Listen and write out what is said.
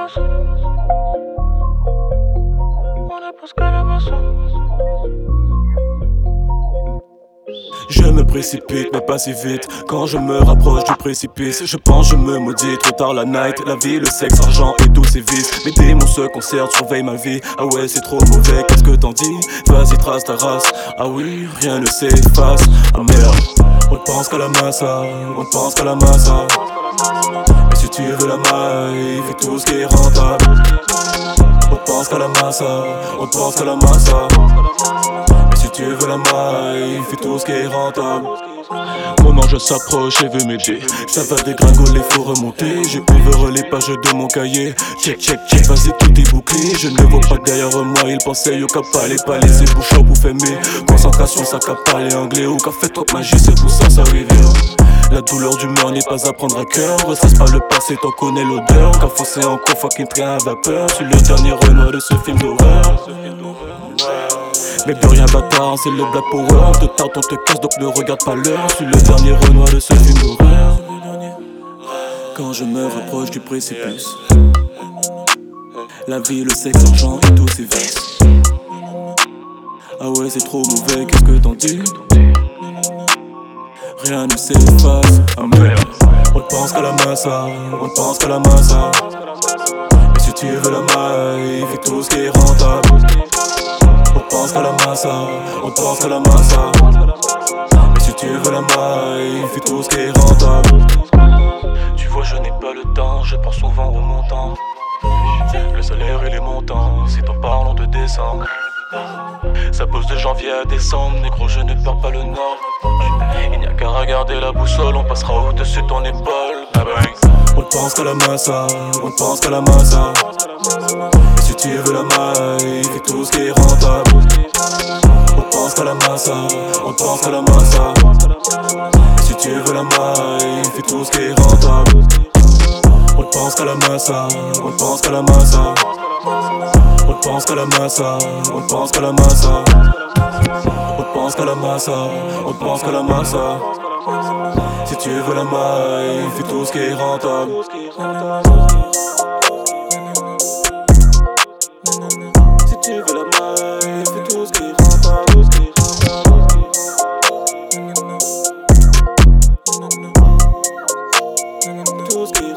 maçon. On ne pense qu'à la maçon. Je me précipite mais pas si vite. Quand je me rapproche du précipice, je pense, je me maudis. Trop tard la night, la vie, le sexe, l'argent et tous ces vices. Mes démons se concertent, surveillent ma vie. Ah ouais c'est trop mauvais, qu'est-ce que t'en dis? Vas-y trace ta race. Ah oui, rien ne s'efface. Ah merde, on pense qu'à la massa. On pense qu'à la massa. Mais si tu veux la maille, fais tout ce qui est rentable. On pense qu'à la massa. On pense qu'à la massa. Si tu veux la maille, fais tout ce qui est rentable. Mon ange s'approche et veut m'aider. Ça va dégringoler, faut remonter. J'ai ouvert les pages de mon cahier. Check, check, check, vas-y tout est bouclé. Je ne le vois pas derrière moi, il pensait yo qu'à pas laisser bouchon pour fumer. Concentration, ça qu'à parler anglais. Ou qu'à fait trop de magie, c'est tout ça, ça revient. La douleur du mur n'est pas à prendre à cœur. Ressasse pas le passé, t'en connais l'odeur. Qu'à foncer en cours, fucking train à vapeur. Sur le dernier Renoir de ce film d'horreur. Mais plus rien bâtard, c'est le Black Power. On te tarde, on te casse, donc ne regarde pas l'heure. Je suis le dernier Renoir de ce film d'horreur. Quand je me rapproche du précipice, la vie, le sexe, l'argent et tous ces vices. Ah ouais c'est trop mauvais, qu'est-ce que t'en dis? Rien ne s'efface, ah merde. On pense qu'à la massa, on pense qu'à la massa. Mais si tu veux la maille, fais tout ce qui est rentable. On pense qu'à la massa, on pense qu'à la massa. Mais si tu veux la maille, fais tout ce qui est rentable. Tu vois je n'ai pas le temps, je pense souvent au montant. Le salaire et les montants, c'est en parlant de décembre. Ça pose de janvier à décembre, négro je ne perds pas le nord. Il n'y a qu'à regarder la boussole, on passera au-dessus de ton épaule. On pense qu'à la massa, on pense qu'à la massa. Et si tu veux la maille, fais tout ce qui est rentable. On pense qu'à la massa, on pense qu'à la massa. Et si tu veux la maille, fais tout ce qui est rentable. On pense qu'à la massa, on pense qu'à la massa. On pense qu'à la massa, on pense qu'à la massa. On pense qu'à la massa, on pense qu'à la massa. Si tu veux la maille, fais tout ce qui est rentable. Si tu veux la maille, fais tout ce qui est rentable. Tout ce qui est